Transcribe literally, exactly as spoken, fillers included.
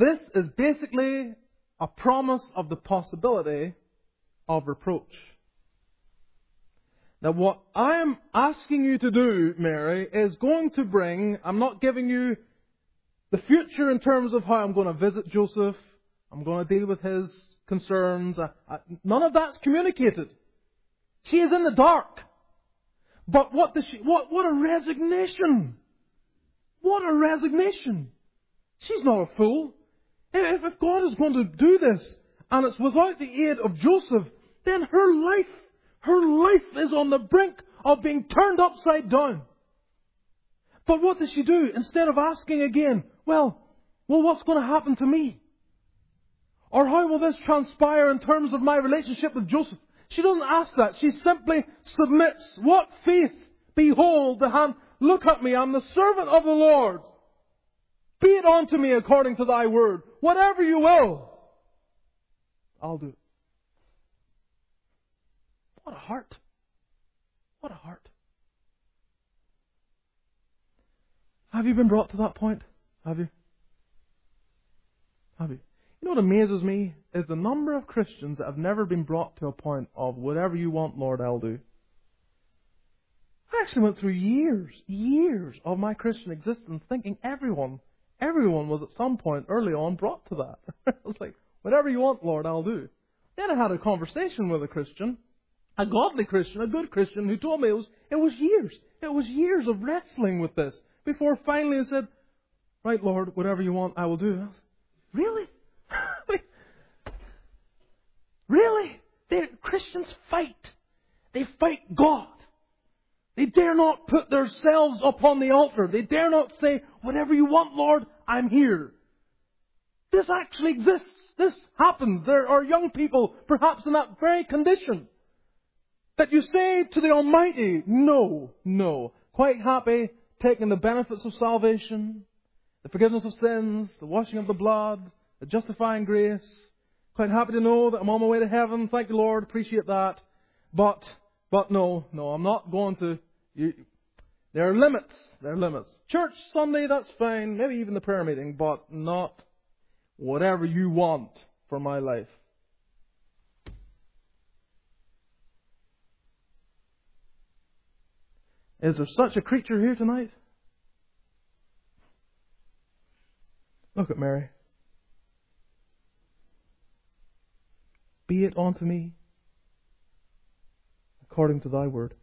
This is basically a promise of the possibility of reproach. Now what I am asking you to do, Mary, is going to bring, I'm not giving you the future in terms of how I'm going to visit Joseph, I'm going to deal with his concerns. I, I, none of that's communicated. She is in the dark. But what does she, what, what a resignation. What a resignation. She's not a fool. If, if God is going to do this, and it's without the aid of Joseph, then her life, her life is on the brink of being turned upside down. But what does she do? Instead of asking again, well, well, what's going to happen to me? Or how will this transpire in terms of my relationship with Joseph? She doesn't ask that. She simply submits. What faith? Behold the hand. Look at me. I'm the servant of the Lord. Be it unto me according to thy word. Whatever you will, I'll do it. What a heart. What a heart. Have you been brought to that point? Have you? Have you? You know what amazes me is the number of Christians that have never been brought to a point of whatever you want, Lord, I'll do. I actually went through years, years of my Christian existence thinking everyone, everyone was at some point early on brought to that. I was like, whatever you want, Lord, I'll do. Then I had a conversation with a Christian, a godly Christian, a good Christian, who told me it was, it was years. It was years of wrestling with this before finally I said, right, Lord, whatever you want, I will do. I was, really? Really? They, Christians fight. They fight God. They dare not put themselves upon the altar. They dare not say, whatever you want, Lord, I'm here. This actually exists. This happens. There are young people, perhaps in that very condition, that you say to the Almighty, no, no. Quite happy taking the benefits of salvation, the forgiveness of sins, the washing of the blood, the justifying grace. Quite happy to know that I'm on my way to heaven. Thank you, Lord. Appreciate that. But, but no, no, I'm not going to. You, there are limits. There are limits. Church Sunday, that's fine. Maybe even the prayer meeting, but not whatever you want for my life. Is there such a creature here tonight? Look at Mary. Be it unto me according to thy word.